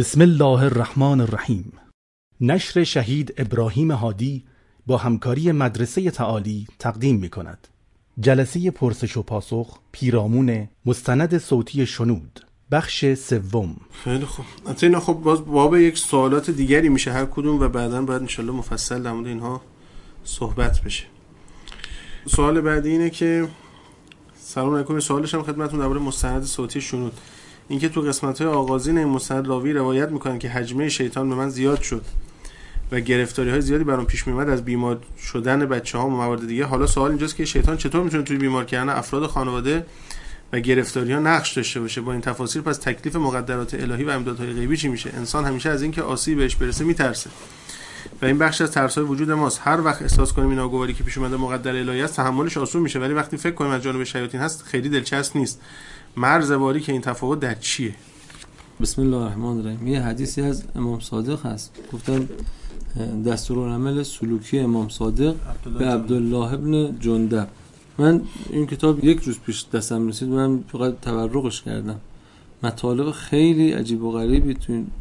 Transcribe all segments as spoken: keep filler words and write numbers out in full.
بسم الله الرحمن الرحیم. نشر شهید ابراهیم هادی با همکاری مدرسه تعالی تقدیم می کند. جلسه پرسش و پاسخ پیرامون مستند صوتی شنود، بخش سوم. خیلی خوب. البته اینا خب باز باب یک سوالات دیگری میشه هر کدوم و بعداً باید انشالله مفصل در مورد اینها صحبت بشه. سوال بعدی اینه که سلام علیکم، سوالش هم خدمتتون درباره مستند صوتی شنود. اینکه تو قسمت‌های آغازین این مستند راوی روایت میکنن که حجمه شیطان به من زیاد شد و گرفتاری‌های زیادی برام پیش میومد از بیمار شدن بچه‌ها و موارد دیگه. حالا سوال اینجاست که شیطان چطور میتونه توی بیمار کردن افراد خانواده و گرفتاری‌ها نقش داشته باشه؟ با این تفاصیل پس تکلیف مقدرات الهی و امدادهای غیبی چی میشه؟ انسان همیشه از اینکه آسیب بهش برسه میترسه و این بخش از ترس‌های وجود ماست. هر وقت احساس کنیم این ناگواری که پیش اومده مقدر الهی است، تحملش آسون میشه، ولی وقتی فکر کنیم از جانب شیاطین هست خیلی دلچسب نیست. مرز باری که این تفاوت در چیه؟ بسم الله الرحمن الرحیم. یه حدیثی از امام صادق هست، گفتن دستورالعمل سلوکی امام صادق به عبدالله ابن جندب. من این کتاب یک روز پیش دستم رسید، من فقط تورقش کردم. مطالب خیلی عجیب و غریبی تو این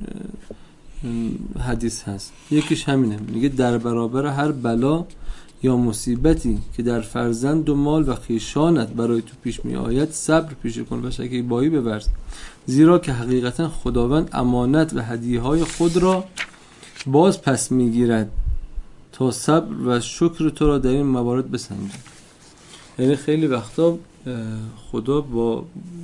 حدیث هست. یکیش همینه، میگه در برابر هر بلا یا مصیبتی که در فرزند و مال و خویشانت برای تو پیش می آید صبر پیشه کن و شکیبایی بورز، زیرا که حقیقتا خداوند امانت و هدیه های خود را باز پس می گیرد تا صبر و شکر تو را در این موارد بسنجد. یعنی خیلی وقتا خدا با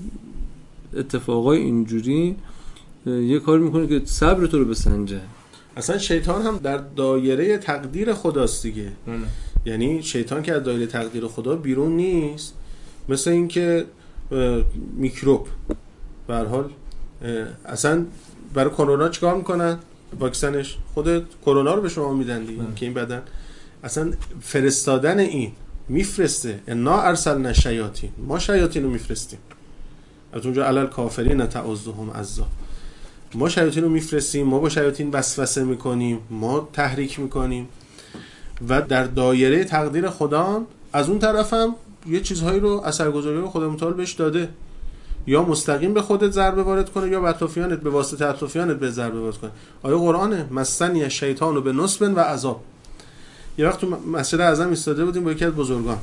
اتفاقای اینجوری یه کار میکنه که صبر تو رو بسنجه. اصلا شیطان هم در دایره تقدیر خداست دیگه. یعنی شیطان که از دایره تقدیر خدا بیرون نیست، مثل این که میکروب به هر حال اصلا برای کرونا چیکار میکنن؟ واکسنش خود کرونا رو به شما میدن دیگه که این بدن اصلا فرستادن این میفرسته. انا ارسلنا الشیاطین، ما شیاطین رو میفرستیم. از اونجا علل کافرین تعوذهم عزا، ما شیاطین رو میفرستیم، ما با شیاطین وسوسه میکنیم، ما تحریک میکنیم و در دایره تقدیر خدا. از اون طرف هم یه چیزهایی رو اثرگذاری رو خدا متعال بهش داده، یا مستقیم به خودت ضربه وارد کنه یا به اطرافیانت به واسطه اطرافیانت به ضربه وارد کنه. آیه قرآنه، مسنی الشیطان به نصب و عذاب. یه وقت تو مسجد اعظم ایستاده بودیم با یکی از بزرگان،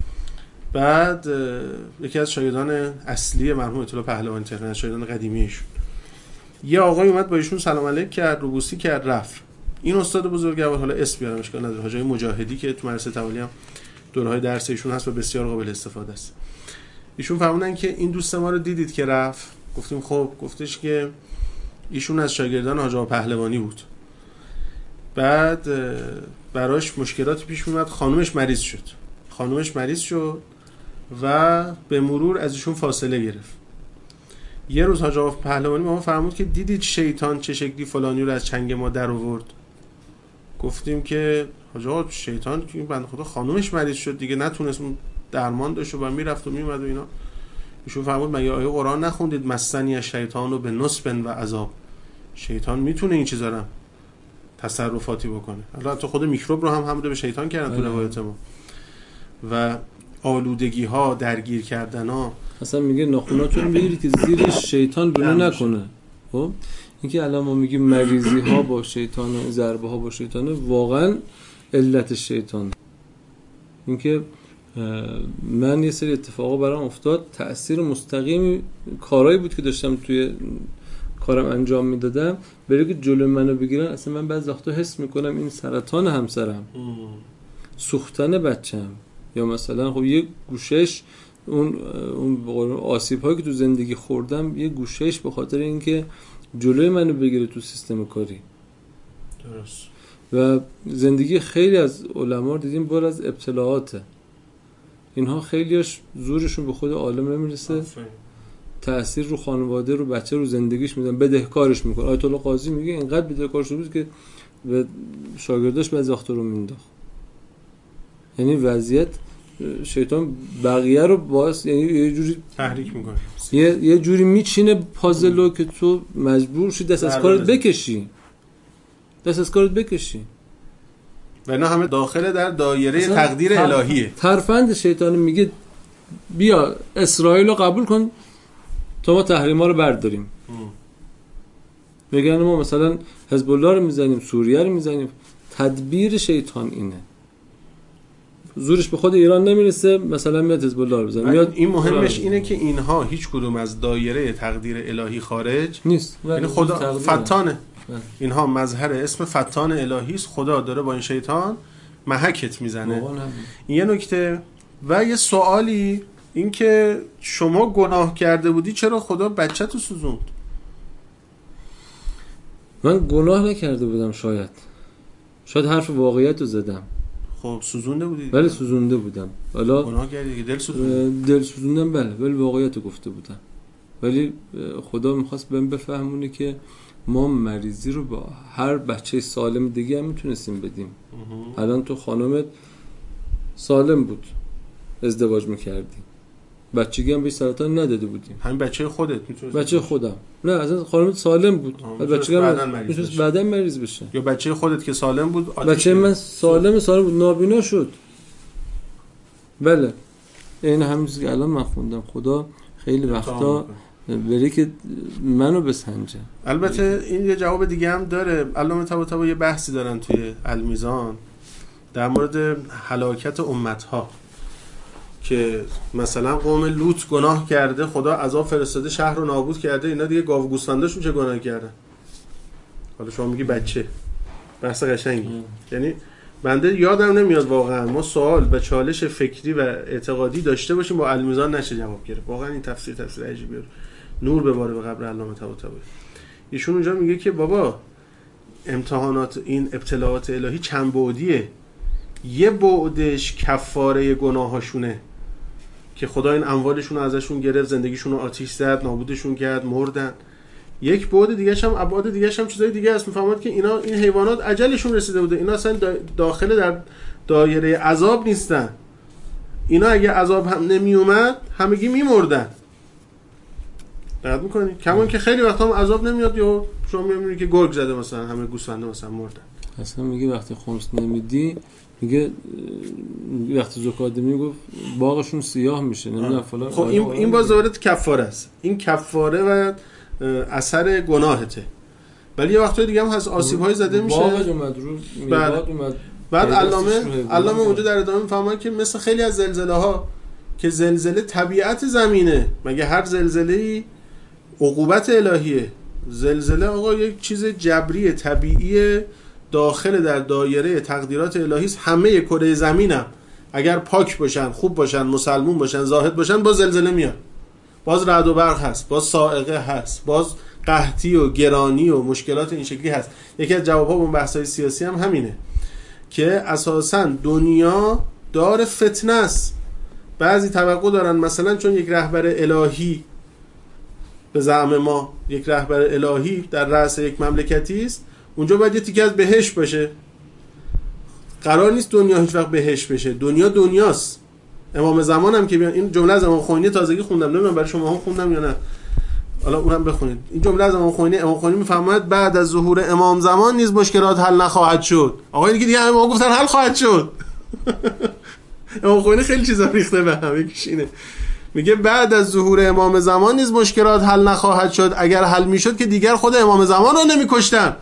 بعد یکی از شاگردان اصلی مرحوم آیت الله پهلوانی تهران، شاگردان قدیمیش، یه آقای اومد با ایشون سلام علیک کرد، روبوسی کرد، رفت. این استاد بزرگوار، حالا اسم بیارم اشکال نداره، حاجی مجاهدی که تو مدرسه تعالی هم دوره‌های درس ایشون هست و بسیار قابل استفاده است. ایشون فرمودن که این دوست ما رو دیدید که رفت؟ گفتیم خب. گفتش که ایشون از شاگردان حاجی پهلوانی بود، بعد براش مشکلاتی پیش میومد، خانومش مریض شد خانومش مریض شد و به مرور از ایشون فاصله گرفت. یه روز حاجی پهلوانی ما فرمود که دیدید شیطان چه شکلی فلانی رو از چنگ ما در آورد؟ گفتیم که حاجی شیطان که بنده خدا خانومش مریض شد دیگه، نتونست درمان داشت و میرفت و میومد و اینا. ایشون فرمود مگه آیه قرآن نخوندید مسنی الشیطان و به نصب و عذاب؟ شیطان میتونه این چیزا رو تصرفاتی بکنه. حالا تو خود میکروب رو هم حمله به شیطان کردن تو روایت ما و آلودگی ها، درگیر کردن ها. اصلا میگه ناخوناتون بگیرید که زیرش شیطان بلو نکنه. خب اینکه الان ما میگیم مریضی ها با شیطان و ضربه ها با شیطانه، واقعا علت شیطان. اینکه من یه سری اتفاقا برام افتاد، تأثیر مستقیم کارهایی بود که داشتم توی کارم انجام میدادم، برای که جلو منو بگیرن. اصلا من بعضی وقتا حس میکنم این سرطان همسرم، سوختن بچم، یا مثلا خب یه گوشش اون اون آسیب هایی که تو زندگی خوردم، یه گوشش به خاطر اینکه جلوی منو بگیره تو سیستم کاری. درست. و زندگی خیلی از علما دیدیم بار از ابتلاعاته. اینها خیلیش زورشون به خود عالم نمیرسه، تأثیر رو خانواده، رو بچه، رو زندگیش میدن، بدهکارش میکنه. آیت الله قاضی میگه اینقدر بدهکارش بود که به شاگرداش بعضی وقتا رو مینداخت. یعنی وضعیت شیطان بقیه رو باعث، یعنی یه جوری تحریک میکنه، یه یه جوری میچینه پازلو که تو مجبور شی دست از کارت بکشی دست از کارت بکشی و اینا همه داخل در دایره تقدیر الهیه. ترفند شیطان میگه بیا اسرائیل رو قبول کن تا ما تحریما رو برداریم. میگن ما مثلا حزب الله رو میزنیم، سوریه رو میزنیم. تدبیر شیطان اینه، زورش به خود ایران نمیرسه، مثلا میاد حزب الله رو بزنه. میاد این مهمش اینه که اینها هیچ کدوم از دایره تقدیر الهی خارج نیست، یعنی خدا فتانه. اینها مظهر اسم فتان الهی است. خدا داره با این شیطان محکت میزنه. این یه نکته. و یه سوالی این که شما گناه کرده بودی چرا خدا بچه تو سوزوند؟ من گناه نکرده بودم، شاید شاید حرف واقعیت رو زدم. خب سوزونده بودی؟ بله سوزونده بودم. حالا گناه کردی دیگه، دل سوزوندم. دل سوزوندم بله، ولی واقعیت رو گفته بودم. ولی خدا میخواست بهم بفهمونه که ما مریضی رو با هر بچه سالم دیگه هم میتونستیم بدیم. الان تو خانمت سالم بود، ازدواج میکردی، بچگی هم به سرطان نداده بودیم. همین بچه خودت میتونست؟ بچه خودم نه، اصلا خانمت سالم بود، بچگی هم میتونست بعداً مریض بشه. یا بچه خودت که سالم بود بچه من سالم سالم بود نابینا شد. بله این همین چیزی که الان من خوندم. خدا خیلی وقتا بری که منو بسنجه. البته این یه جواب دیگه هم داره. علامه طباطبایی یه بحثی دارن توی المیزان در مورد هلاکت امتها که مثلا قوم لوط گناه کرده، خدا عذاب فرستاده شهر رو نابود کرده، اینا دیگه گاو و گوسفنداشون چه گناه کردن؟ حالا شما میگی بچه، بحث قشنگی. یعنی بنده یادم نمیاد واقعا ما سوال و چالش فکری و اعتقادی داشته باشیم با المیزان نشه جواب گرفت. واقعا این تفسیر تفسیر عجیبیه. نور بباره به قبر علامه طباطبایی. ایشون اونجا میگه که بابا امتحانات، این ابتلاعات الهی چند بعدیه. یه بعدش کفاره گناهاشونه که خدا این اموالشون رو ازشون گرفت، زندگیشون رو آتیش زد، نابودشون کرد، مردن. یک بعد دیگه هم ابعاد دیگه هم چیزای دیگه است. میفهمید که اینا این حیوانات اجلشون رسیده بوده، اینا اصلا داخل در دایره عذاب نیستن. اینا اگه عذاب هم نمی اومد همگی میمردن. دقت میکنید کمون که خیلی وقتا هم عذاب نمیاد یا شما میبینید که گرگ زده مثلا همه گوسفندا مثلا مردن. اصلا میگه وقتی خمس نمیدی، میگه وقتی زکات میگفت باغشون سیاه میشه نمیدونم فلان. خب این این باز وارد کفاره است. این کفاره و اثر گناهته. ولی یه وقتای دیگه هم هست آسیب‌های زده میشه. باغ اومد رو میواد اومد. بعد علامه علامه اونجا در ادامه میفهمه که مثل خیلی از زلزله‌ها که زلزله طبیعت زمینه، مگه هر زلزله‌ای عقوبت الهیه؟ زلزله آقا یک چیز جبری طبیعی داخل در دایره تقدیرات الهی است. همه کره زمینم اگر پاک باشن، خوب باشن، مسلمون باشن، زاهد باشن، باز زلزله میاد، باز رعد و برق هست، باز صاعقه هست، باز قحطی و گرانی و مشکلات این شکلی هست. یکی از جواب‌ها به اون بحث‌های سیاسی هم همینه که اساساً دنیا دار فتنه است. بعضی توقع دارن مثلا چون یک رهبر الهی به زعم ما یک رهبر الهی در رأس یک مملکتی است، اونجا باید یه تیکه از بهشت باشه. قرار نیست دنیا هیچ وقت بهشت بشه. دنیا دنیاست. امام زمان هم که بیان، این جمله از امام خمینی تازگی خوندم، نمیدونم برای شما هم خوندم یا نه، حالا اونم بخونید. این جمله از امام خمینی، امام خمینی میفرماید بعد از ظهور امام زمان نیز مشکلات حل نخواهد شد. آقا دیگه دیگه ما گفتن حل خواهد شد. امام خمینی خیلی چیزا ریخته به هم. یکیش اینه، میگه بعد از ظهور امام زمان نیز مشکلات حل نخواهد شد. اگر حل میشد که دیگر خود امام زمان رو نمیکشتن.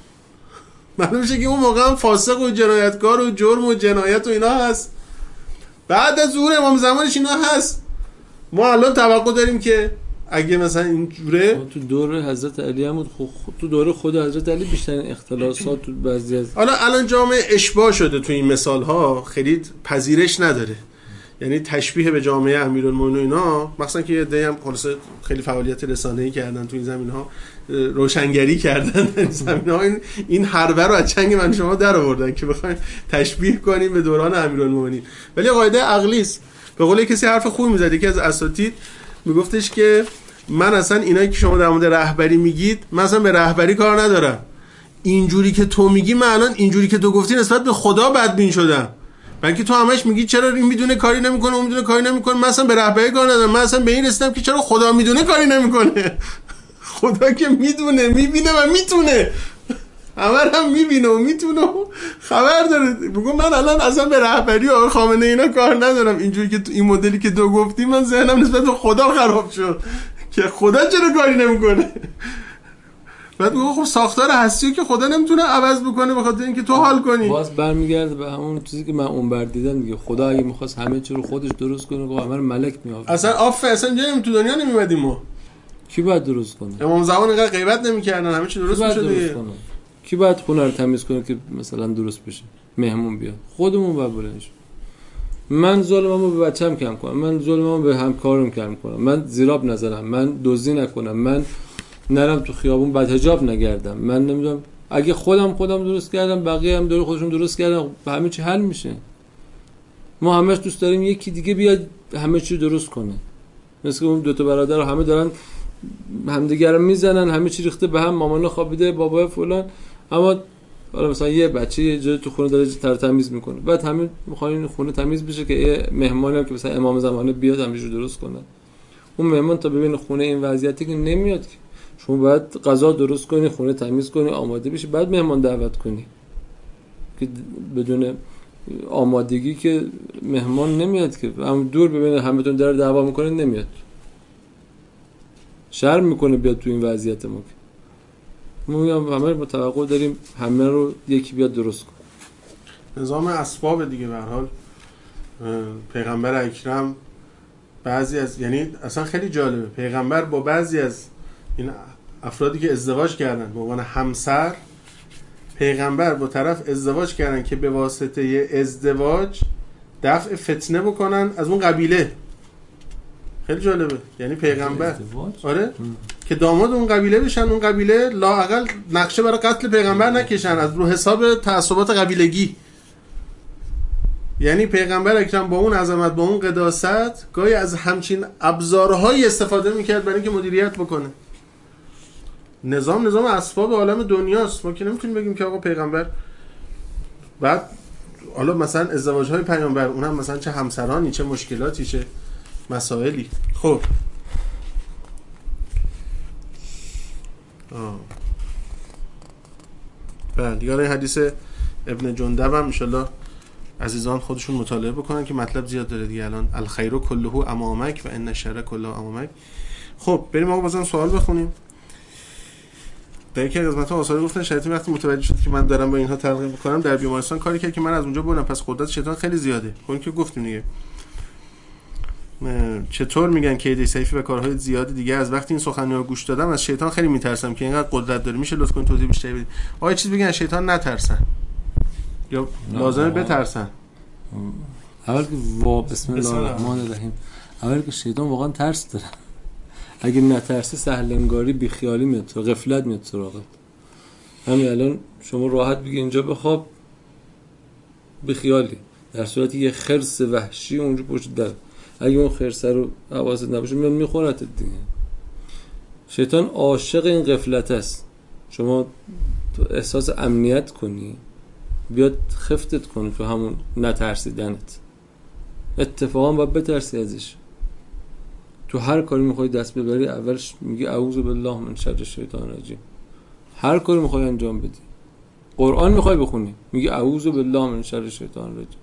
معلوم میشه که اون موقع هم فاسق و جنایتکار و جرم و جنایت و اینا هست. بعد از ظهور امام زمانش اینا هست. ما الان توقع داریم که اگه مثلا این جوره تو دوره حضرت علی هم خود تو دوره خود حضرت علی بیشترین اختلاسات تو بعضی از حالا الان جامعه اشباع شده تو این مثال ها، خیلی پذیرش نداره. یعنی تشبیه به جامعه امیرالمومنین اینا، مثلا که یه عده‌ای هم خلاصه خیلی فعالیت رسانه‌ای کردن تو این زمین‌ها، روشنگری کردن در این زمین‌ها، این این حربه رو از چنگ من شما در آوردن که بخواید تشبیه کنیم به دوران امیرالمومنین. ولی قاعده عقلی است. به قول کسی حرف خوبی می‌زد، یکی از اساتید میگفتش که من اصلا اینایی که شما در مورد رهبری میگید، من اصلا به رهبری کار ندارم. اینجوری که تو میگی، من الان اینجوری که تو گفتی نسبت به خدا بدبین شدم. من که تو همش میگی چرا این میدونه کاری نمیکنه، اون میدونه کاری نمیکنه، من اصلا به رهبری کار ندارم. من اصلا به این رسیدم که چرا خدا میدونه کاری نمیکنه. خدا که میدونه، میبینه و میتونه، همه هم میبینه و میتونه و خبر داره. بگو من الان اصلا به رهبری آقای خامنه اینا کار ندارم. اینجوری که تو این مدلی که تو گفتی، من ذهنم نسبت به خدا خراب شد که خدا چرا کاری نمیکنه. بعد میگه خب ساختار هستی که خدا نمیتونه عوض بکنه به خاطر اینکه تو حال کنی. باز برمیگرده به همون چیزی که من اونور دیدم دیگه. خدا اگه می‌خواست همه چی رو خودش درست کنه خب همه رو ملک می‌آورد. اصلا آف اصلا اینجا تو دنیا نمی‌اومدیم ما. کی باید درست کنه؟ امام زمان اینقدر غیبت نمی‌کردن همه چی درست می‌شد دیگه. کی باید خونه رو تمیز کنه که مثلا درست بشه؟ مهمون بیاد. خودمون باید بلنش. من ظلممو به بچه‌م کم کنم، من ظلممو به همکارم کم کنم، من زیراب نزنم، من دزدی نکنم، من نرم تو خیابون بدحجاب نگردم، من نمیدونم اگه خودم خودم درست کردم بقیه هم دور خودشون درست کردن همه چی حل میشه. ما همش دوست داریم یکی دیگه بیاد همه چی درست کنه. مثل اون دو تا برادر رو همه دارن همدیگه رو میزنن، همه چی ریخته به هم، مامان خوابیده، بابا فلان، اما حالا مثلا یه بچه یه جای تو خونه داره تر تمیز میکنه، بعد همین میخوان این خونه تمیز بشه که یه مهمانی هم که مثلا امام زمانه بیاد همینجور درست کنه. اون مهمان تا ببینه خونه این وضعیتی که نمیاد که شما باید غذا درست کنی، خونه تمیز کنی، آماده بشی، بعد مهمان دعوت کنی. که بدون آمادگی که مهمان نمیاد که، هم دور ببینه همتون داره دعوا میکنه نمیاد. شرم میکنه بیاد تو این وضعیت ما. ما میگم همه رو توقع داریم همه رو یکی بیاد درست کنه. نظام اسباب دیگه به هر حال پیغمبر اکرم بعضی از، یعنی اصلا خیلی جالبه، پیغمبر با بعضی از این افرادی که ازدواج کردن به عنوان همسر، پیغمبر با طرف ازدواج کردن که به واسطه ازدواج دفع فتنه بکنن از اون قبیله. خیلی جالبه. یعنی پیغمبر آره ام. که داماد اون قبیله بشن، اون قبیله لااقل نقشه برای قتل پیغمبر نکشن از رو حساب تعصبات قبیلگی. یعنی پیغمبر اکرم با اون عظمت، با اون قداست، گاهی از همچین ابزارهایی استفاده میکرد برای اینکه مدیریت بکنه. نظام نظام اسباب عالم دنیاست. ما که نمیتونیم بگیم که آقا پیغمبر بعد حالا مثلا ازدواج‌های پیامبر اونم مثلا چه همسرانی، چه مشکلاتی، چه مسائلی. خب آه بله دیگه این حدیث ابن جندب هم انشالله عزیزان خودشون مطالعه بکنن که مطلب زیاد داره دیگه. الان الخیر کله امامک و ان الشر کله امامک. خب بریم آقا بازم سوال بخونیم. در یکی از قسمت‌ها آثار گفتن شیطان وقتی متوجه شد که من دارم با اینها تلقین می‌کنم در بیمارستان کاری کرد که من از اونجا بردم، پس قدرت شیطان خیلی زیاده. اون که گفتیم دیگه. چطور میگن که ایده سیفی و کارهای زیاد دیگه از وقتی این سخنرانی رو گوش دادم از شیطان خیلی میترسم که اینقدر قدرت داره. میشه لطفاً توضیح بیشتری بدید؟ آیا چیز بگن شیطان نترسن یا لازمه بترسن؟ اول که وا بسم الله الرحمن الرحیم، اول که شیطان واقعا ترس داره. اگه نترسی سهلنگاری بی خیالی میاد، غفلت میاد سراغت. همین الان شما راحت بگی اینجا بخواب بی خیالی، در صورتی یه خرس وحشی اونجا پشت در، اگه اون خرسه رو حواست نباشه میاد میخورتت دیگه. شیطان عاشق این غفلت است. شما احساس امنیت کنی بیاد خفتت کنه تو همون نترسیدنت. اتفاقا باید بترسی ازش. تو هر کاری میخوای دست ببری اولش میگی اعوذ بالله من شر الشیطان الرجیم. هر کاری میخوای انجام بدی، قرآن میخوای بخونی میگی اعوذ بالله من شر الشیطان الرجیم.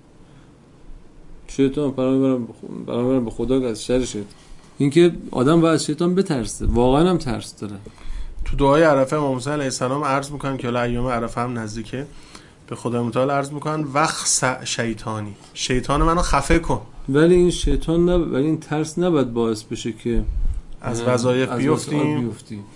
شیطان برای به خدا که از شر شیطان. این که آدم باید از شیطان بترسه، واقعا هم ترس داره. تو دعای عرفه امام موسی علیه السلام عرض میکنن که حالا ایام عرفه هم نزدیکه، به خدا متعال عرض میکنن وخسع شیطانی، شیطان منو خفه کن. ولی این شیطان نه، ولی این ترس نباید باعث بشه که از وظایف بیفتیم،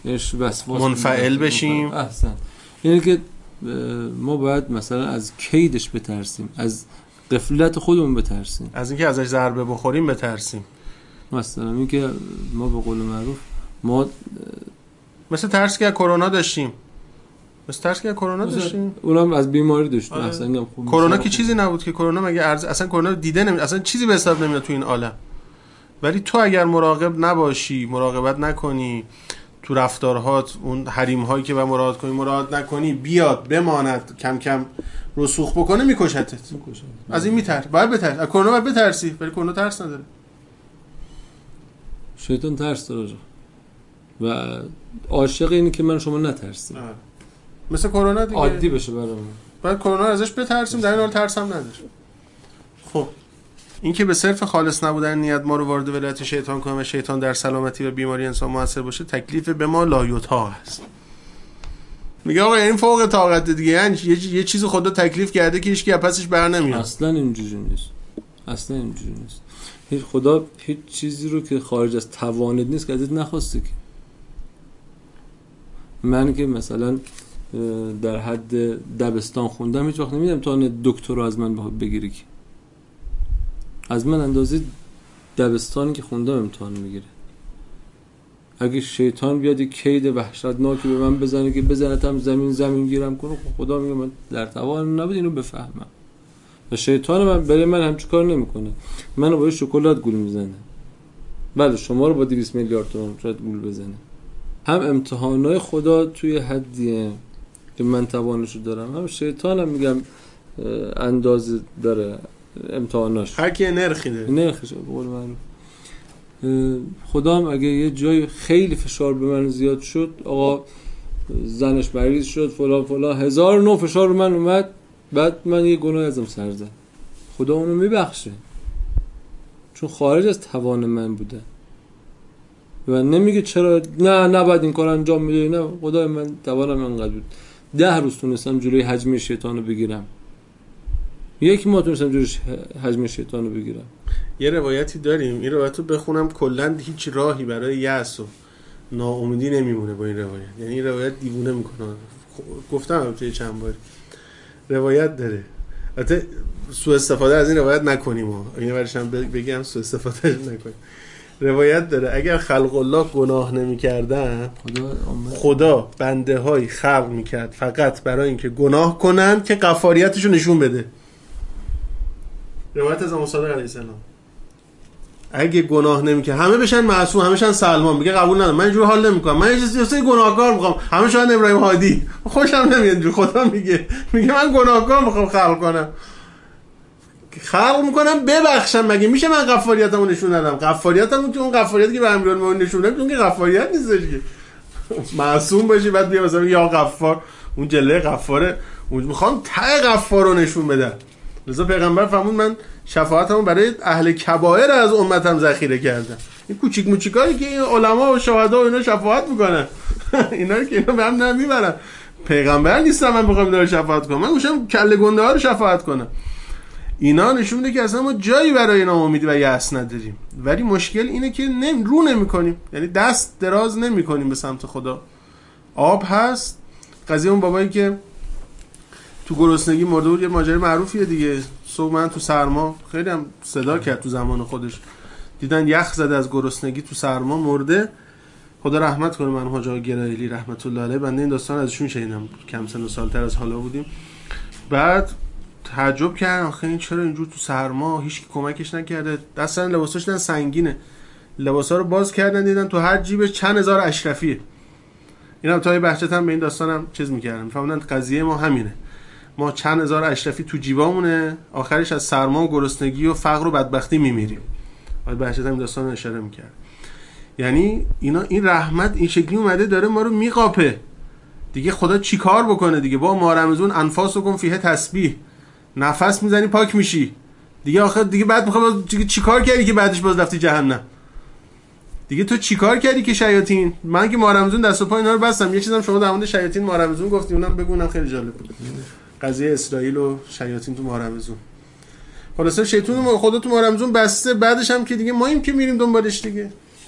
منفعل بشیم. احسن. یعنی که ما باید مثلا از کیدش بترسیم، از غفلت خودمون بترسیم، از اینکه ازش ضربه بخوریم بترسیم. مثلا اینکه ما به قول معروف ما مثل ترس که از کرونا داشتیم، مثل ترس که از کرونا داشتیم، اونم از بیماری داشتیم. اصلا کرونا که چیزی نبود که، کرونا مگه ارز... اصلا کرونا دیده نمی، اصلا چیزی به حساب نمیاد تو این عالم. ولی تو اگر مراقب نباشی، مراقبت نکنی تو رفتارهات، اون حریم هایی که با مراعات کنی مراعات نکنی، بیاد بماند کم کم رسوخ بکنه میکشتت. از این میترس، باید بترس از کرونا، باید بترسی، ولی کرونا ترس نداره. شیطان ترس داره و عاشق اینه که من شما نترسیم، مثل کرونا دیگه عادی بشه برامون. باید کرونا ازش بترسیم، در این حال ترس هم نداره. خب این که به صرف خالص نبودن نیت ما رو وارد ولایت شیطان کنه و شیطان در سلامتی و بیماری انسان موثر باشه، تکلیف به ما لا یطاق است. میگه آقا این فوق طاقت دیگه، یعنی یه, یه چیز خدا تکلیف کرده که هیچ کی پسش بر نمیاد. اصلا اینجوری نیست، اصلا اینجوری نیست. هیچ خدا هیچ چیزی رو که خارج از توانت نیست که ازت نخواسته. که من که مثلا در حد دبستان خوندم هیچ وقت نمیدم تا دکترا از من بگیری، که از من اندازه دبستانی که خوندم امتحان میگیره. اگه شیطان بیاد یک کید وحشتناکی به من بزنه که بزنتم زمین زمین گیرم کنه، خدا میگه من در توان نبود اینو بفهمم. و شیطان من برای من همچین کار نمیکنه، منو با شکلات گول میزنه. بله شما رو با دویست میلیارد تومان شاید گول بزنه. هم امتحانای خدا توی حدیه که من توانشو دارم، هم شیطانم میگم اندازه داره امتحاناش. هر کی نرخی داره، نرخش به قول معروف. خدا هم اگه یه جای خیلی فشار به من زیاد شد، آقا زنش مریض شد فلان فلان، هزار نوع فشار رو من اومد، بعد من یه گناه ازم سر زد، خدا اونو میبخشه چون خارج از توان من بوده. و نمیگه چرا نه نباید این کار انجام میدی، نه خدا من توانم انقدر بود. ده روز تونستم جلوی حجم شیطان رو بگیرم، یک ماه تونستم جلوی حجم شیطان رو بگیرم. یه روایتی داریم، این روایت رو بخونم، کلن هیچ راهی برای یأس و ناامیدی نمیمونه با این روایت. یعنی این روایت دیوونه میکنه. گفتم البته چند بار روایت داره، البته سوء استفاده از این روایت نکنیم و اینو برشم بگم سوء استفاده نکنیم. روایت داره اگر خلق الله گناه نمی‌کردن، خدا, خدا بنده های خلق میکرد فقط برای اینکه گناه کنن که غفاریتشو نشون بده. روایت از امام صادق علیه السلام. اگه گناه نمیکنه همه بشن معصوم، همه بشن سلمان، میگه قبول ندارم، من اینجوری حال نمیکنم، من یه چیزی گناهکار میخوام، همه شدن ابراهیم هادی، خوشم نمیاد اینجوری. خدا میگه میگه من گناهکار میخوام خلق کنم، خلق میکنم ببخشم، مگه میشه من غفاریتمو نشون ندم؟ غفاریتمو که اون غفاریتی که به امیرالمومنین نشون دادم اون که غفاریت نیستش که معصوم باشی بعد بیا مثلا یا غفار، اون جله غفاره، اون میخوام ته غفار رو نشون بدم. لذا پیغمبر فرمود من شفاعتمو برای اهل کبائر از امتم ذخیره کردم. این کوچیک موچیکایی که این علما و شهدا و اینا شفاعت میکنن اینا رو که اینا به هم نمیبرن. پیغمبر نیستم من بخوام اینا رو شفاعت کنم، من میشم کله گنده ها رو شفاعت کنم. اینا نشون میده که اصلا ما جایی برای ناامیدی و یأس نداریم، ولی مشکل اینه که نم رو نمی‌کنیم، یعنی دست دراز نمی‌کنیم به سمت خدا. آب هست، قضیه اون بابایی که تو گرسنگی مرده بود، یه ماجرا معروفیه دیگه. صبح من تو سرما خیلی هم صدا کرد تو زمان خودش، دیدن یخ زده از گرسنگی تو سرما مرده. خدا رحمت کنه من حاج آقا گرایلی رحمت الله علیه، بنده این داستان ازشون شنیدم، کم سن و سالتر از حالا بودیم. بعد تعجب کردن آخه این چرا اینجور تو سرما هیچ کی کمکش نکرده، دستن لباساش دن سنگینه، لباسا رو باز کردن دیدن تو هر جیبش چند هزار اشرفیه. اینم تا یه بحثت هم به این داستانم چیز می‌کردن، می‌فهمن قضیه ما همینه، ما چند هزار اشرفی تو جیبامونه، آخرش از سرما و گرسنگی و فقر و بدبختی میمیریم. بعد بحثت هم این داستان اشاره می‌کرد. یعنی اینا این رحمت این شکلی اومده داره ما رو میقاپه دیگه. خدا چیکار بکنه دیگه؟ با ما رمزون انفاسکم فیه تسبیح، نفس میزنی پاک میشی دیگه. آخر دیگه بعد میخوای چی چیکار کردی که بعدش باز رفتی جهنم دیگه؟ تو چیکار کردی که شیاطین، من که مارمزون دست و پا اینا رو بستم. یه چیزم شما در مورد شیاطین مارمزون گفتی، اونم بگونم خیلی جالب بود، قضیه اسرائیل و شیاطین تو مارمزون. خلاصه شیطان خدا تو مارمزون بسته، بعدش هم که دیگه ما ایم که میریم دنبالش دیگه.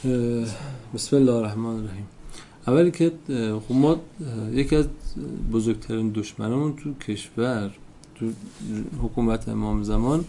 بسم الله الرحمن الرحیم. اولی که خب ما یکی از بزرگترین دشمنامون تو کشور، تو حکومت امام زمان،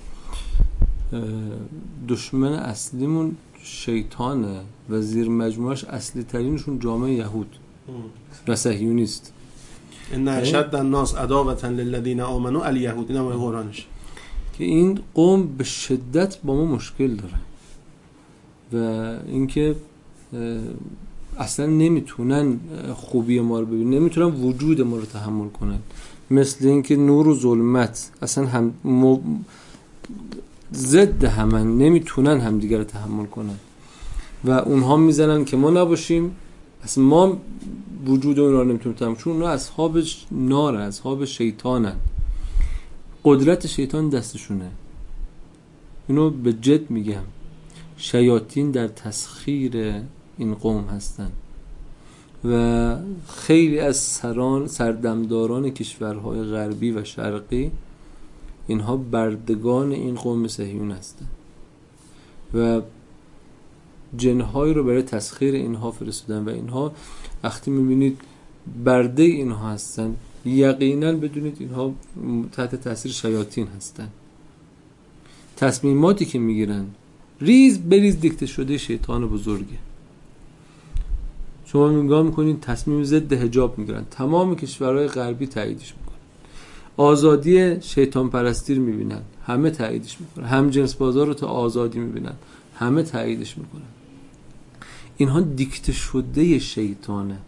دشمن اصلیمون شیطانه و زیر مجموعش اصلی ترینشون جامعه یهود و صهیونیست. ان اشد الناس عداوة للذین آمنوا الیهود، اینم قرآنش، که این قوم به شدت با ما مشکل داره و اینکه اصلا نمیتونن خوبی ما رو ببینن، نمیتونن وجود ما رو تحمل کنن. مثل اینکه نور و ظلمت اصلا هم م... ضد همن، نمیتونن همدیگر رو تحمل کنن و اونها میزنن که ما نباشیم. اصلا ما وجود اونها رو نمیتونیم تحمل، چون اونها اصحاب نار، اصحاب شیطانن، قدرت شیطان دستشونه. اینو به جد میگم، شیاطین در تسخیر این قوم هستن و خیلی از سران سردمداران کشورهای غربی و شرقی اینها بردگان این قوم صهیون هستند و جنهایی رو برای تسخیر اینها فرستادن و اینها وقتی میبینید برده اینها هستن یقینا بدونید اینها تحت تاثیر شیاطین هستن. تصمیماتی که میگیرن ریز بریز دیکته شده شیطان بزرگه. شما نگاه میکنید تصمیم ضد حجاب میگیرن، تمام کشورهای غربی تاییدش میکنن. آزادی شیطان پرستی رو میبینن، همه تاییدش میکنن. هم جنس بازار رو تا آزادی میبینن، همه تاییدش میکنن. اینها دیکته شده شیطانه.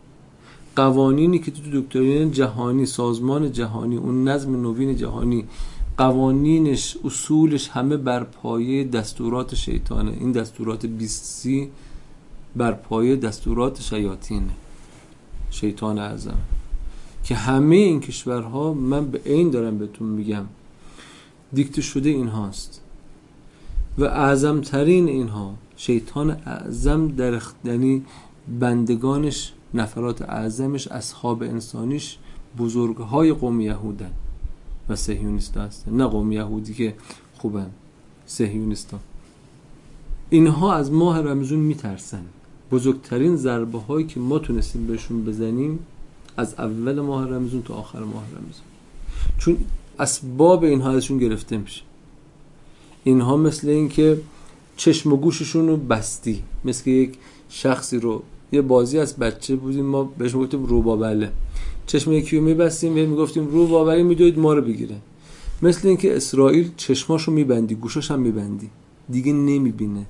قوانینی که تو دکترین جهانی، سازمان جهانی، اون نظم نوین جهانی، قوانینش، اصولش همه بر پایه دستورات شیطانه. این دستورات بیست سی بر پایه دستورات شیاطینه، شیطان اعظم، که همه این کشورها من به عین دارم بهتون میگم دیکته شده اینهاست و اعظم ترین اینها شیطان اعظم در اخ... یعنی بندگانش، نفرات اعظمش، اصحاب انسانیش بزرگهای قوم یهودن و صهیونیستا هستن. نه قوم یهودی که خوبن، صهیونیستا. اینها از ماه رمضان میترسن. بزرگترین ضربه هایی که ما تونستیم بهشون بزنیم از اول ماه رمضان تا آخر ماه رمضان، چون اسباب اینها ازشون گرفته میشه. اینها مثل این که چشم و گوششون رو بستی، مثل که یک شخصی رو، یه بازی از بچه بودیم ما بهش میگفتیم روبابله، چشم یکی رو میبستیم و میگفتیم روبابله میدوید ما رو بگیره. مثل این که اسرائیل چشماشو میبندی، گوشاش هم میبندی، دیگه نمیبینه،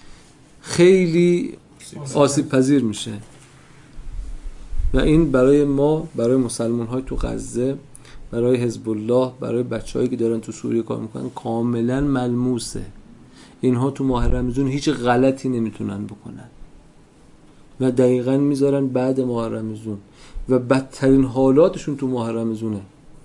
خیلی آسیب پذیر میشه. و این برای ما، برای مسلمان های تو غزه، برای حزب الله، برای بچه‌هایی که دارن تو سوریه کار میکنن کاملا ملموسه. اینها تو ماه رمضان هیچ غلطی نمیتونن بکنن و دقیقاً میذارن بعد ماه رمضان و بدترین حالاتشون تو ماه رمضانه،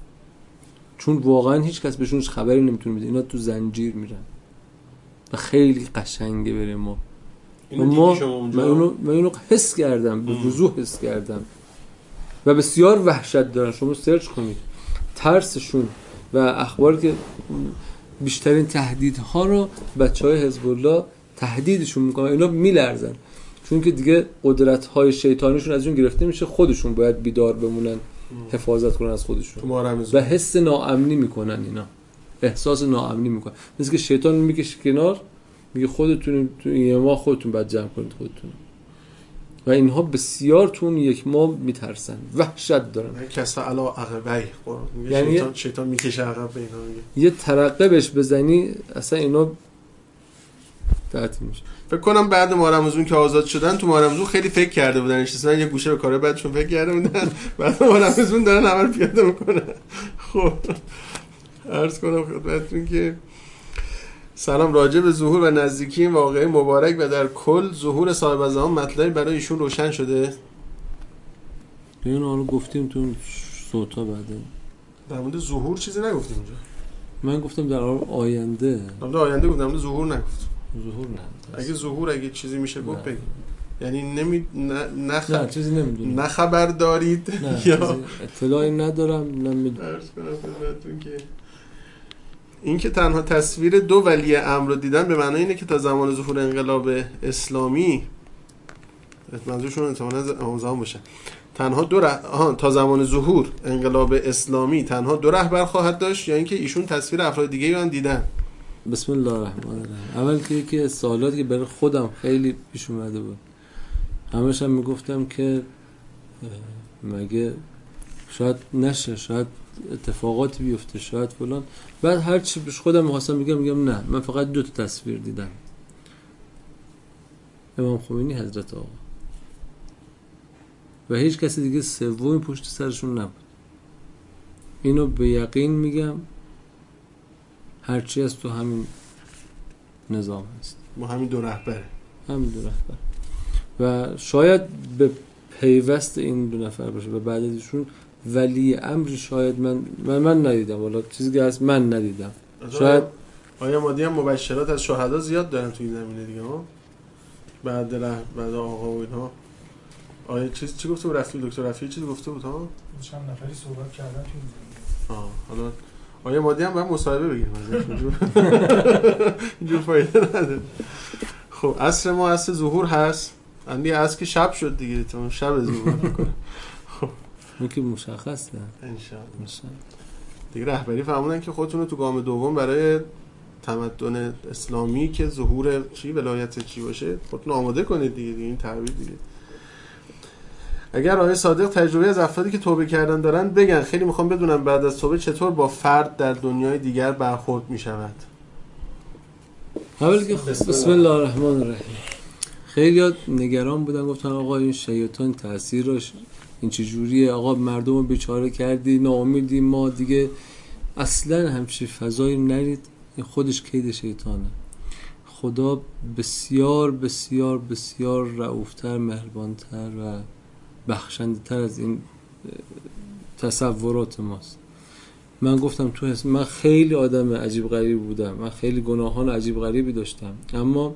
چون واقعا هیچ کس بهشون خبری نمیتونه بده. اینا تو زنجیر میرن و خیلی قشنگه برای ما. و ما من اونو, من اونو حس کردم، به وضوح حس کردم و بسیار وحشت دارن. شما سرچ کنید ترسشون و اخبار که بیشترین تهدیدها رو بچهای حزب الله تهدیدشون میکنن، اینا میلرزن چون که دیگه قدرت‌های شیطانیشون ازشون گرفته میشه، خودشون باید بیدار بمونن، حفاظت کنن از خودشون و حس ناامنی میکنن. اینا احساس ناامنی میکنن، مثل که شیطان میکشه کنار، میگه خودتون تو این ماه خودتون باید جمع کنید خودتون. و اینها بسیار تو اون یک ماه میترسن، وحشت دارن. کسا علا عقبی، یعنی شیطان شیطان میکشه عقب به اینا. یه ترقه بهش بزنی اصلا اینا تعطیل میشه. فکر کنم بعد ماه رمضان که آزاد شدن، تو ماه رمضان خیلی فکر کرده بودن، نشستن یه گوشه به کارهای بعدشون فکر کرده بودن، بعد ماه رمضان دارن عمل پیاده میکنن. خب عرض کنم خدمتتون که سلام، راجع به ظهور و نزدیکی این واقعه مبارک و در کل ظهور صاحب زمان مطلبی برای ایشون روشن شده؟ این رو گفتیم تو صوتا بعد. در مورد ظهور چیزی نگفتیم اونجا. من گفتم در آینده. در مورد آینده گفتم، در مورد ظهور نگفتم. ظهور نه. اگه ظهور اگه چیزی میشه گفت بگید. یعنی نمی نه نخ... نه چیزی نمیدونم. نه خبر دارید نه یا اطلاعی ندارم. نمیدونم. عرض کنم خدمتتون که این که تنها تصویر دو ولی امر رو دیدن به معنای اینه که تا زمان ظهور انقلاب اسلامی، منظورشون احتمالاً زمان باشه، تنها دو ره... آها تا زمان ظهور انقلاب اسلامی تنها دو رهبر خواهد داشت، یا اینکه ایشون تصویر افراد دیگه‌ای رو هم دیدن؟ بسم الله الرحمن الرحیم. اول که که سوالاتی که برای خودم خیلی پیش اومده بود، همش هم میگفتم که مگه شاید نشه، شاید اتفاقاتی بیفته، شاید فلان. بعد هر چی پیش خودم می‌خواستم بگم میگم نه، من فقط دو تا تصویر دیدم، امام خمینی، حضرت آقا، و هیچ کسی دیگه سومی پشت سرشون نبود. اینو به یقین میگم، هرچی از تو همین نظام هست، ما همین دو رهبره، همین دو رهبر، و شاید به پیوست این دو نفر باشه و بعد ازشون ولی امری شاید من من, من ندیدم، والا چیزی که هست من ندیدم. شاید آیا مادی هم مبشرات از شهدا زیاد دارن توی زمینه دیگه ها، بعد ره بعد آقا و اینها آیا چیز چی گفته بود رفیع دکتر رفیع چیزی گفته بود ها؟ چند نفری صحبت کردن تو این زمینه. آه حالا آیا مادی هم باید مصاحبه بگیریم اینجور اینجور فایده نداره. خب عصر ما عصر ظهور هست، اندی عصر که شب شد دیگه، تو شب ظهور میکنه. خب اون که مشخصه ان شاء الله دیگه رهبری فرمودن که خودتون رو تو گام دوم برای تمدن اسلامی که ظهور چی ولایت چی باشه خودتون آماده کنید دیگه, دیگه این تعبیر دیگه. اگر آقای صادق تجربه از افرادی که توبه کردن دارن بگن، خیلی میخوام بدونم بعد از توبه چطور با فرد در دنیای دیگر برخورد میشود. اول که بسم الله الرحمن الرحیم. خیلی نگران بودن گفتن آقا این شیطان تاثیرش این چه جوریه، آقا مردم رو بیچاره کردی، ناامیدی، ما دیگه اصلا همچین فضایی نرید. این خودش کید شیطانه. خدا بسیار بسیار بسیار رئوفتر، مهربانتر و بخشنده تر از این تصورات ماست. من گفتم تو حس من خیلی آدم عجیب غریب بودم، من خیلی گناهان عجیب غریبی داشتم، اما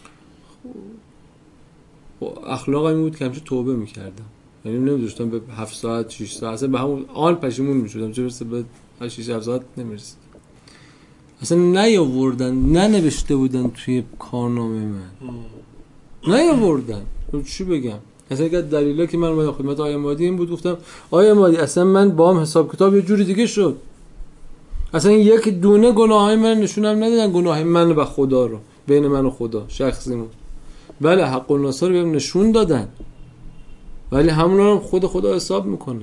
اخلاقم این بود که همیشه توبه میکردم. یعنی نمیدونستم به هفت ساعت شش ساعت اصلا به همون آن پشیمون میشدم، چه برسه به شش هفت ساعت نمیرسید. اصلا نیاوردن، ننوشته بودن توی کارنامه من، نیاوردن. چی بگم؟ اصلا یک دلیلی که من اومدم خدمت آقای مادی این بود، گفتم آقای مادی اصلا من با هم حساب کتاب یه جوری دیگه شد، اصلا یک دونه گناهای من نشونم ندادن، گناه من و خدا رو، بین من و خدا شخصیمون. بله حق الناس رو بهم نشون دادن، ولی همونا رو خود خدا حساب میکنه.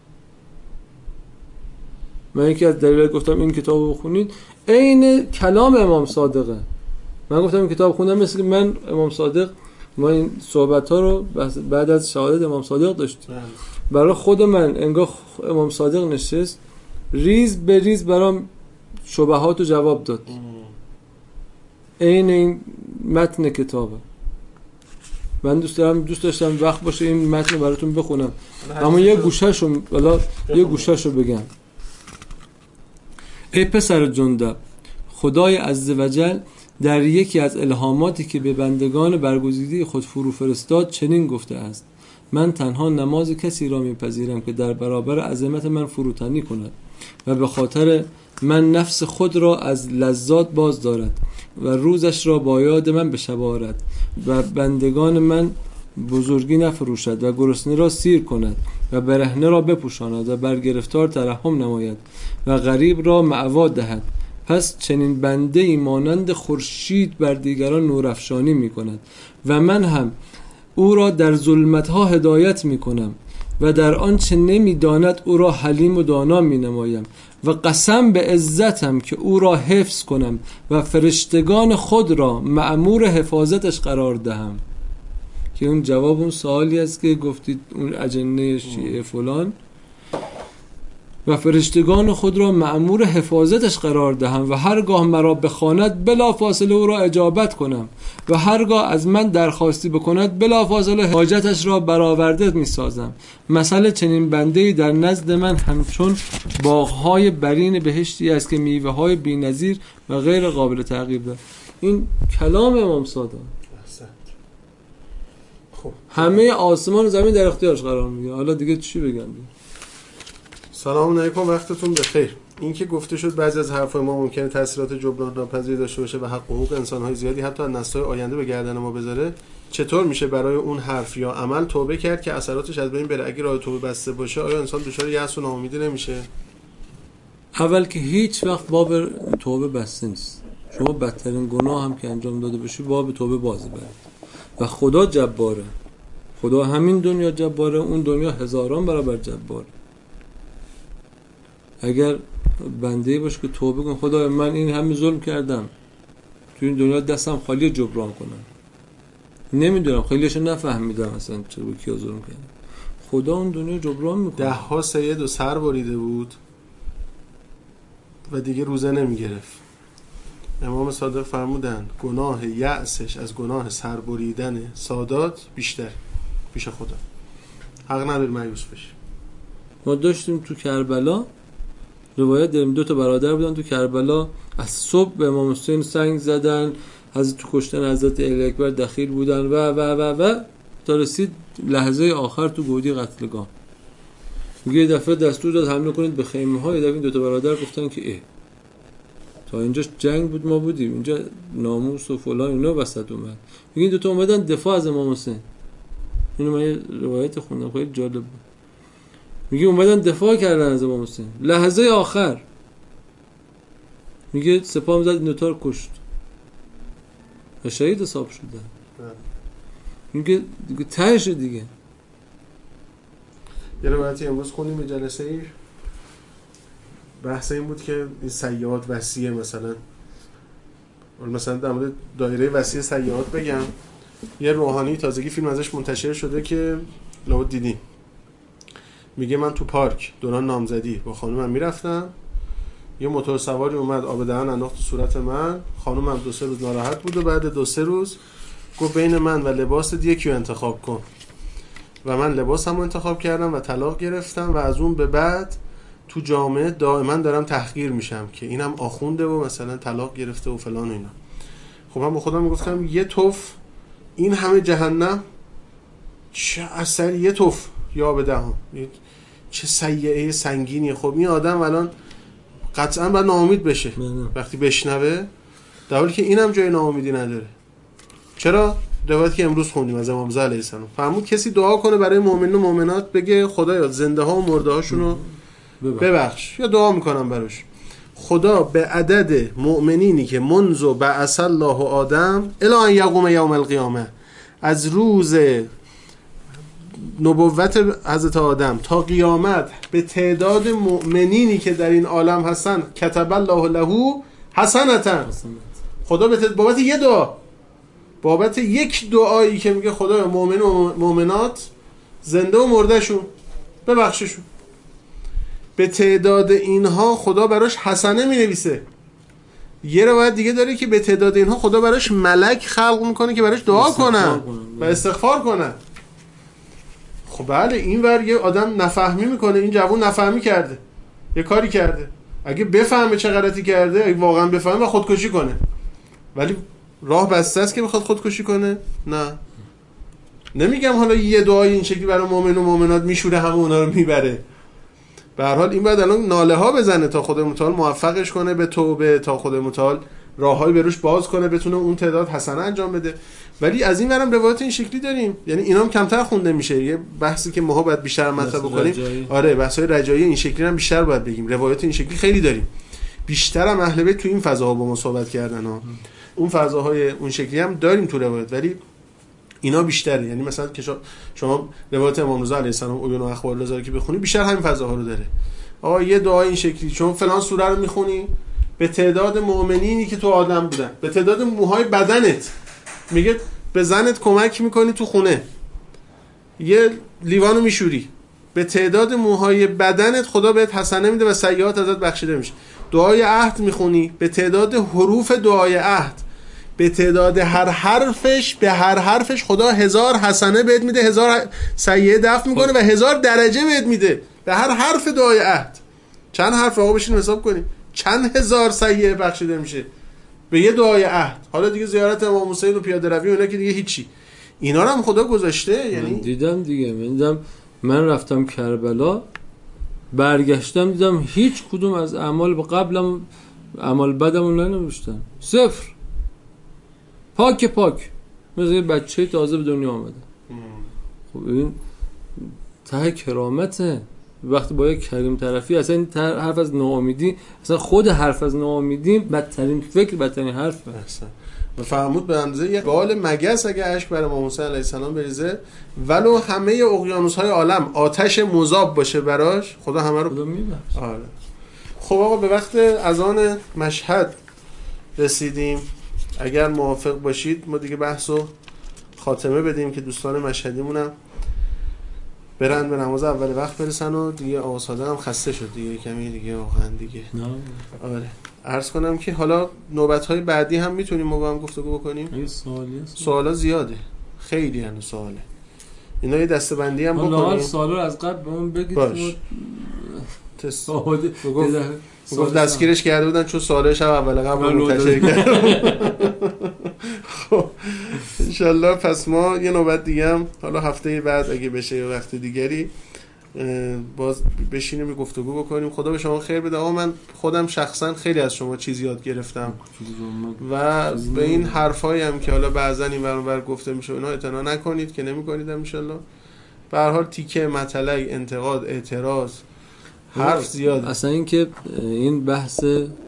من یکی از دلایل گفتم این کتابو بخونید، عین کلام امام صادقه. من گفتم این کتاب خوندم مثل که من امام صادق، ما این صحبت ها رو بعد از شهادت امام صادق داشتیم، برای خود من انگار امام صادق نشست ریز به ریز برام شبهات رو جواب داد. عین این متن کتابه. من دوست دارم دوست داشتم وقت باشه این متن براتون بخونم، اما یه گوشه‌شو والا یه گوشه‌شو بگم. ای پسر جندب، خدای عزوجل در یکی از الهاماتی که به بندگان برگزیده خود فرو فرستاد چنین گفته است: من تنها نماز کسی را میپذیرم که در برابر عظمت من فروتنی کند و به خاطر من نفس خود را از لذات باز دارد و روزش را با یاد من بشبارد و بندگان من بزرگی نفروشد و گرسنه را سیر کند و برهنه را بپوشاند و بر گرفتار ترحم نماید و غریب را مأوا دهد. پس چنین بنده ای مانند خورشید بر دیگران نورافشانی می کند و من هم او را در ظلمتها هدایت می کنم و در آنچه نمی داند او را حلیم و دانا می نمایم و قسم به عزتم که او را حفظ کنم و فرشتگان خود را مأمور حفاظتش قرار دهم. که اون جواب اون سوالی است که گفتید اون اجنه شیعه فلان، و فرشتگان خود را مأمور حفاظتش قرار دهم و هرگاه مرا بخواند بلا فاصله او را اجابت کنم و هرگاه از من درخواستی بکند بلا فاصله حاجتش را برآورده می سازم. مثل چنین بنده‌ای در نزد من همچون باغ‌های برین بهشتی است که میوه‌های بی‌نظیر و غیر قابل تعقیب دارد. این کلام امام صادق. خب همه آسمان و زمین در اختیارش قرار میگیره. حالا دیگه چی بگم؟ سلام علیکم، وقتتون بخیر. این که گفته شد بعضی از حرفای ما ممکنه تاثیرات جبران ناپذیری داشته باشه و حق و حقوق انسان‌های زیادی حتی از نسل‌های آینده به گردن ما بذاره، چطور میشه برای اون حرف یا عمل توبه کرد که اثراتش از بین بره؟ اگه راه توبه بسته باشه آیا انسان دچار یأس و ناامیدی نمیشه؟ اول که هیچ وقت باب توبه بسته نیست. شما بدترین گناه هم که انجام داده باشی باب توبه بازه برد و خدا جباره. خدا همین دنیا جباره، اون دنیا هزاران برابر جباره. اگر بنده باشه که توبه کن، خدا من این همه ظلم کردم تو این دنیا دستم خالی جبران کنم، نمیدونم خیلیشو نفهمیدم اصلا چرا به کیا ظلم کردم، خدا اون دنیا جبران میکنه. ده ها سید و سر بریده بود و دیگه روزه نمیگرفت. امام صادق فرمودن گناه یأسش از گناه سر بریدن سادات بیشتر پیش خدا. حق نداری مایوس بشی. ما داشتیم تو کربلا روایت داریم، دو تا برادر بودن تو کربلا، از صبح به امام حسین سنگ زدن، حضرت تو کشتن حضرت علی اکبر دخیل بودن و و و و تا رسید لحظه آخر تو گودی قتلگاه. میگه یه دفعه دستور داد حمله کنید به خیمه ها. یه دفعه این دو تا برادر گفتن که اه تا اینجا جنگ بود ما بودیم، اینجا ناموس و فلان اینا وسط اومد. میگه این دو تا اومدن دفاع از امام حسین. اینو من یه روایت خوندم خیلی جالب بود. میگه اومدن دفاع کردن از امام حسین لحظه آخر. میگه سپاه زد این دو تا رو کشت و شهید حساب شدن. میگه دیگه تهش دیگه. یه روایتی امروز خوندیم به جلسه ای، بحث این بود که این سیاحت وسیعه، مثلا مثلا در مورد دایره وسیع سیاحت بگم. یه روحانی تازگی فیلم ازش منتشر شده که لابد دیدین. میگه من تو پارک دوران نامزدی با خانومم میرفتم، یه موتور سواری اومد آب دهن انداخت تو صورت من، خانومم دو سه روز ناراحت بود و بعد دو سه روز گفت بین من و لباس یکی رو انتخاب کن و من لباسم رو انتخاب کردم و طلاق گرفتم و از اون به بعد تو جامعه دائما دارم تحقیر میشم که اینم آخونده و مثلا طلاق گرفته و فلان و اینا. خب من با خودم میگفتم یه توف این همه جهنم چه اثر، یه توف یا به دهان چه سیئه سنگینیه. خب این آدم الان قطعا باید ناامید بشه وقتی بشنوه، در حالی که اینم جای ناامیدی نداره. چرا؟ روایتی که امروز خوندیم از امام رضا علیه السلام فرمود کسی دعا کنه برای مؤمنین و مؤمنات بگه خدایا زنده ها و مرده هاشون رو ببخش، یا دعا میکنم براش خدا به عدد مؤمنینی که منذ بعث الله آدم الی ان یقوم یوم القیامه، از روز نبوت حضرت آدم تا قیامت به تعداد مؤمنینی که در این عالم هستن کتب الله له حسنة، خدا به بابت یه دعا، بابت یک دعایی که میگه خدا مؤمن و مؤمنات زنده و مرده شون ببخششون، به تعداد اینها خدا براش حسنه مینویسه. یه روایت دیگه داره که به تعداد اینها خدا براش ملک خلق میکنه که براش دعا کنن و استغفار کنن. خب بله این ور یه آدم نفهمی میکنه، این جوون نفهمی کرده یه کاری کرده، اگه بفهمه چه غلطی کرده، اگه واقعا بفهمه و خودکشی کنه، ولی راه بسته است که بخواد خودکشی کنه؟ نه. نمیگم حالا یه دعای این شکلی برای مؤمن و مؤمنات میشوره همه اونا رو میبره. به هر حال این باید الان ناله ها بزنه تا خدای متعال موفقش کنه به توبه، تا خدای متعال راههایی بروش باز کنه بتونه اون تعداد حسنه انجام بده. ولی از این ورم روایت این شکلی داریم، یعنی اینا هم کمتر خونده میشه. یه بحثی که ما باید بیشتر مطرح بکنیم رجایی. آره بحث‌های رجایی این شکلی هم بیشتر باید بگیم. روایت این شکلی خیلی داریم، بیشتر هم اهل بیت تو این فضاها با ما صحبت کردن ها. اون فضاهای اون شکلی هم داریم تو روایت، ولی اینا بیشتره. یعنی مثلا که شما روایت امام رضا علیه السلام عیون و اخبار رضا که بخونی بیشتر همین فضاها رو داره. آقا یه دعای این شکلی چون فلان سوره رو میخونی به تعداد مؤمنینی که تو آدم بودن، به تعداد موهای بدنت، میگه به زنت کمک میکنی تو خونه، یه لیوانو میشوری، به تعداد موهای بدنت خدا بهت حسنه میده و سیئات ازت بخشیده میشه. دعای عهد میخونی به تعداد حروف دعای عهد، به تعداد هر حرفش، به هر حرفش خدا هزار حسنه بهت میده، هزار سیئه دفع میکنه و هزار درجه بهت میده به هر حرف دعای عهد. چند حرف آقا بشین حساب کنیم، چند هزار سیئه بخشیده میشه به یه دعای عهد. حالا دیگه زیارت امام حسین و پیاده روی اونا که دیگه هیچی، اینا رو هم خدا گذاشته. یعنی من دیدم دیگه، من دیدم من رفتم کربلا برگشتم دیدم هیچ کدوم از اعمال قبلم اعمال بدم رو ننوشتن، صفر، پاک پاک، مثل یه بچه تازه به دنیا آمده. خب این ته کرامته. وقتی با یک کریم طرفی اصلا این حرف از ناامیدی، اصلا خود حرف از ناامیدی بدترین فکر، بدترین حرفه. و فرمود به اندازه یک بال مگس اگه اشک بر امام حسین علیه السلام بریزه ولو همه اقیانوس‌های عالم آتش مذاب باشه براش، خدا همه رو خدا میبخشه. آره. خب آقا به وقت اذان مشهد رسیدیم، اگر موافق باشید ما دیگه بحثو خاتمه بدیم که دوستان مشهدیمونم برن به نماز اول وقت برسن و دیگه آقا صادق هم خسته شد دیگه کمی دیگه واقعا دیگه. نه آره عرض کنم که حالا نوبت‌های بعدی هم میتونیم ما با هم گفتگو بکنیم. اگه سوالی هست سوالا زیاده، خیلی هنو سواله، اینا یه دسته‌بندی هم بکنیم. حالا سوالا رو از قبل بهمون بگید. باش تست گفت دستگیرش کرده بودن چون سوالش هم اول قبل منتشر کردم. خب انشالله پس ما یه نوبت دیگه هم حالا هفته بعد اگه بشه یا وقت دیگری باز بشینیم یه گفتگو بکنیم. خدا به شما خیر بده. آقا من خودم شخصا خیلی از شما چیز یاد گرفتم و به این حرفایی هم که حالا بعضن این ور اون ور گفته میشه اینا اعتنا نکنید که نمی‌کنید انشالله. به هر حال تیکه مطلق انتقاد اعتراض حرف زیاد. اصلا این که این بحث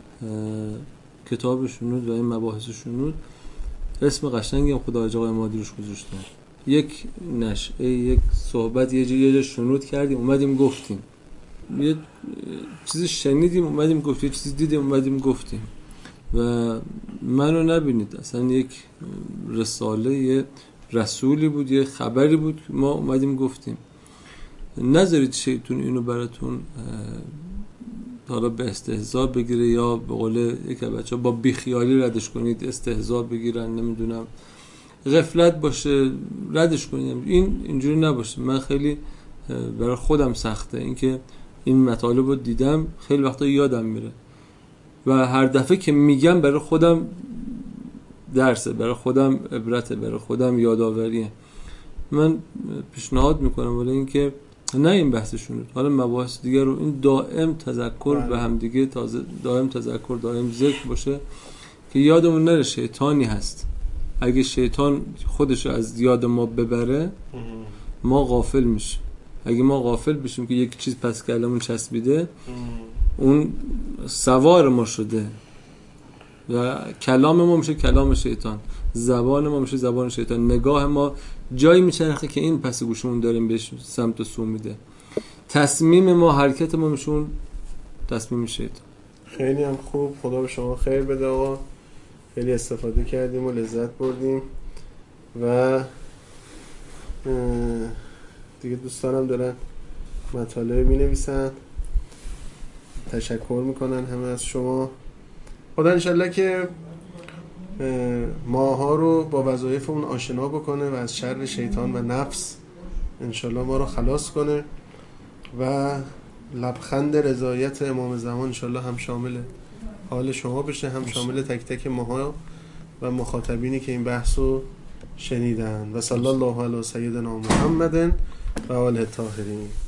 کتاب شنود و این مباحث شنود اسم قشنگی هم خدا آقای مادی روش گذاشته. یک نشعه یک صحبت یه جایی یه شنود کردیم اومدیم گفتیم، یه چیزی شنیدیم اومدیم گفتیم، یه چیزی دیدیم اومدیم گفتیم و منو نبینید اصلا یک رساله یه رسولی بود یه خبری بود ما اومدیم گفتیم. نذارید شیطان اینو براتون حالا به استهزاء بگیره یا به قول یک بچه با بیخیالی ردش کنید، استهزاء بگیرن نمیدونم غفلت باشه ردش کنید. این اینجوری نباشه. من خیلی برای خودم سخته اینکه این مطالب رو دیدم خیلی وقتا یادم میره و هر دفعه که میگم برای خودم درسه، برای خودم عبرته، برای خودم یادآوریه. من پیشنهاد میکنم ولی اینکه نه این بحثشون حالا مباحث دیگه رو این دائم تذکر به هم دیگه تازه دائم تذکر دائم ذکر باشه که یادمون نره شیطانی هست. اگه شیطان خودش از یاد ما ببره ما غافل میشیم. اگه ما غافل بشیم که یک چیز پس کلمون چسبیده اون سوار ما شده و کلام ما میشه کلام شیطان، زبان ما میشه زبان شیطان، نگاه ما جایی میچرخه که این پس گوشمون داریم بهش سمت و سو میده، تصمیم ما حرکت ما میشون تصمیم شیطان. خیلی هم خوب. خدا به شما خیر بده آقا. خیلی استفاده کردیم و لذت بردیم و دیگه دوستانم دارن مطالب می نویسن. تشکر میکنن همه از شما. خدا انشالله که ماها رو با وظایفمون آشنا بکنه و از شر شیطان و نفس انشالله ما رو خلاص کنه و لبخند رضایت امام زمان انشالله هم شامل حال شما بشه هم شامل تک تک ماها و مخاطبینی که این بحث رو شنیدن. و صلی الله علی سیدنا محمد و آله الطاهرین.